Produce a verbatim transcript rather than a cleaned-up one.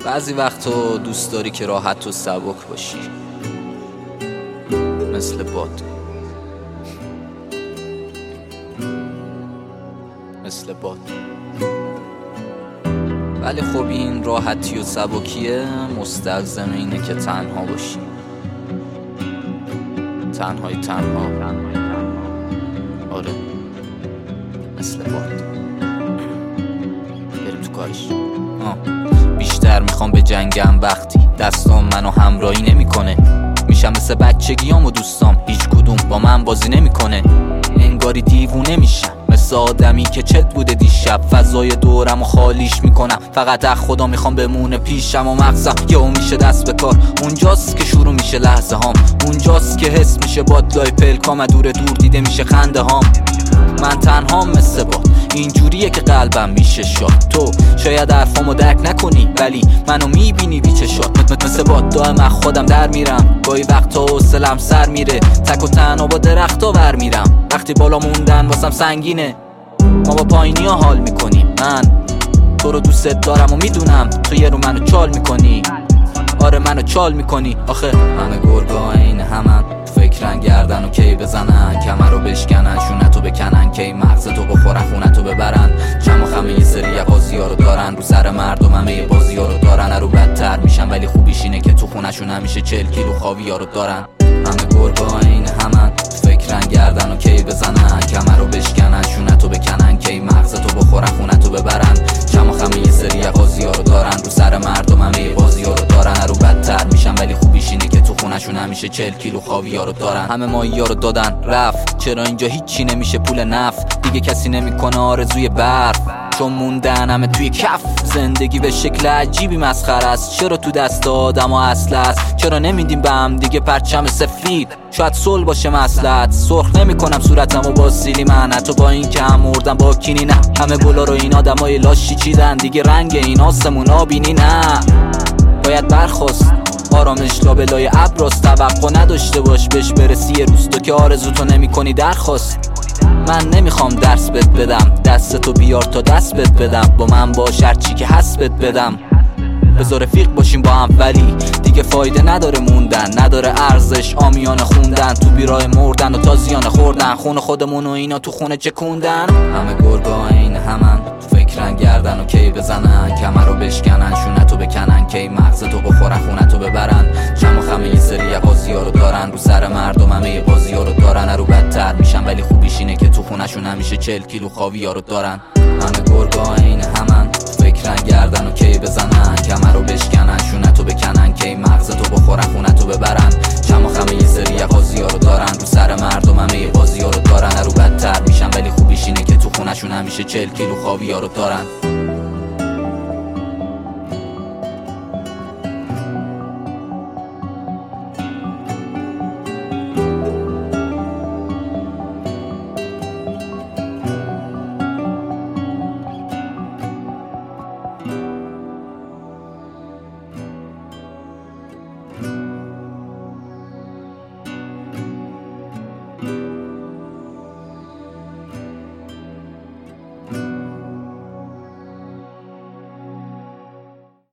بعضی وقتا دوست داری که راحت و سبک باشی، مثل باد، مثل باد. ولی خب این راحتی و سبکیه مستلزم اینه که تنها باشی، تنهای تنها. آره مثل باد. بریم تو کارش. آه. بیشتر میخوام به جنگم وقتی دستام منو همراهی نمیکنه. میشم مثل بچگیام و دوستام، هیچ کدوم با من بازی نمیکنه. انگاری دیوونه میشم مثل آدمی که چت بوده دیشب. فضای دورم و خالیش میکنم، فقط اخ خدا میخوام بمونه پیشم و مغزم یهو میشه دست به کار. اونجاست که شروع میشه لحظه هام، اونجاست که حس میشه بادلای پلکام، دور دور دیده میشه خنده هام. من تنهام مثل باد، اینجوریه که قلبم میشه شاد. تو شاید حرفامو درک نکنی ولی منو میبینی بی چشات. مثل باد دائم خودم در میرم، گاهی وقتا حوصله‌ام سر میره. تک و تنها با درختا ور میرم، وقتی بالا موندن واسم سنگینه. ما با پایینی ها حال میکنیم، من تو رو دوست دارم و میدونم تو یه رو منو چال میکنی. آره منو چال میکنی. آخه همه گرگا این همن، فکرن گردن و کی بزنن، کمر رو بشکنن، شونتو بکنن، کی مغزتو بخورن، خونتو ببرن. چم و خمه یه سری بازی ها رو دارن، رو سر مردم همه یه بازی ها رو دارن. رو بدتر میشن ولی خوبیش اینه که تو خونشون همیشه چل کیلو خاوی ها رو دارن. همه گرگا این همن، فکرن گردن و کی بزنن، کمر رو بشکنن، شونتو بکنن، کی مغزتو بخورن، خونتو ببرن. چم و خمه یه سری بازی ها رو دارن، رو سر مردم همه یه بازی ها رو دارن. رو بدتر میشن ولی خوبیش اینه که تو خونشون همیشه چل کیلو خاوی ها رو دارن. همه ماهی ها رو دادن رفت، چرا اینجا هیچی نمیشه پول نفت؟ دیگه کسی نمیکنه آرزوی برف، چون موندن همه توی کف. زندگی به شکل عجیبی مسخره است، چرا تو دست آدم ها اصل است؟ چرا نمیدیم به هم دیگه پرچم سفید؟ شاید صلح باشه مصلحت. سرخ نمیکنم صورتمو با سیلی من، حتی با این که هم مردم با کینی نه. همه گلا رو این آدمای لاشی چیدن، دیگه رنگ این آسمون آبینی نه. باید برخواست آرامش لابلای ابراست، توقع نداشته باش بهش برسی یه روز. تو که آرزوتو نمی کنی درخواست. من نمیخوام درس بهت بدم، دستتو بیار تا دست بهت بدم. با من باش هرچی که هست بهت بدم. بذار رفیق باشیم با هم ولی دیگه فایده نداره موندن، نداره ارزش آمیانه خوندن. تو بیراه مردن و تازیانه خوردن، خون خودمون و اینا تو خونه چکوندن. همه گرگا این همن، فکرن گردن و کی بزنن، کمر رو بشکنن، شونتو بکنن، کی مغزتو بخورن، خونتو ببرن. چم و خمه یه سری بازی ها رو دارن، رو سر مردم همه یه بازی ها رو دارن. رو بدتر میشن ولی خوبیش اینه که تو خونشون همیشه چل کیلو خاوی ها رو دارن. همه گرگا این همن، فکرن گردن و کی بزنن، کمر رو بشکنن، شونتو بکنن، کی مغزتو بخورن، خونتو ببرن. چم و خمه یه سری بازی ها رو دارن، رو سر مردم همه یه بازی ها رو دارن. رو بدتر میشن ولی خوبیش اینه که تو خونشون همیشه چل کیلو خاوی ها رو دارن.